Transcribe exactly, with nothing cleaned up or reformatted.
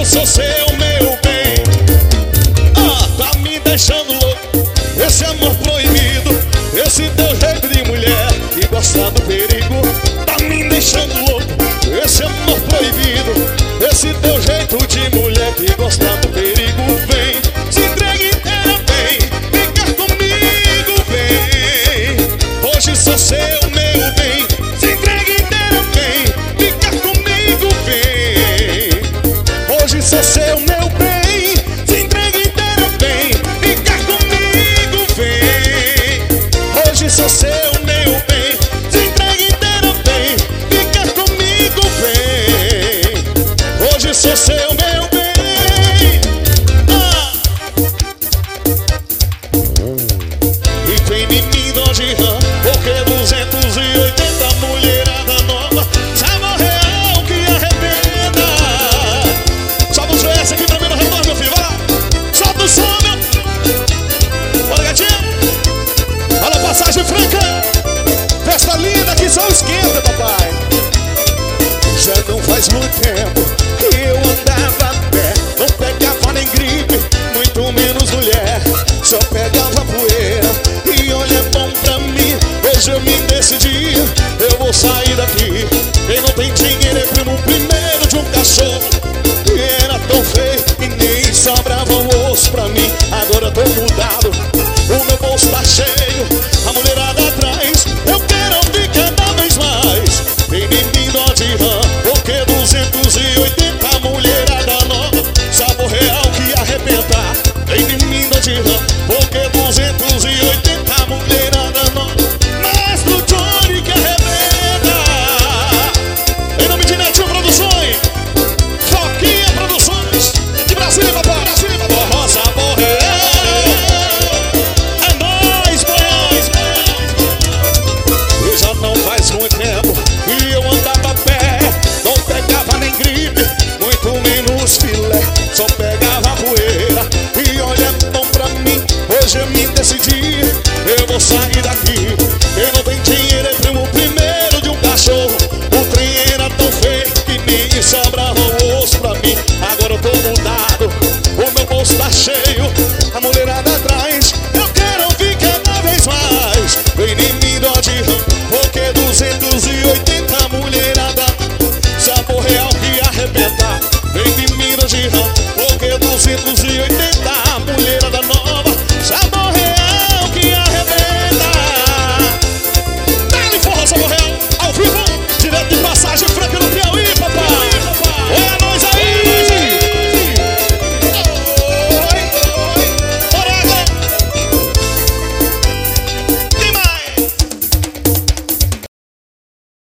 sou seu, meu bem. Ah, tá me deixando louco, esse amor proibido, esse teu jeito de mulher que gosta do perigo. Tá me deixando louco, esse amor proibido, esse teu jeito de mulher que gosta do perigo. Vem, se entregue inteira, vem, fica comigo, vem. Hoje sou seu, meu bem. Se entregue inteira, vem, fica comigo, vem. Hoje sou seu, meu bem. Se entregue inteira, vem, fica comigo, vem. Hoje sou seu, meu bem. Se entregue inteira, vem, fica comigo, vem. Hoje sou seu.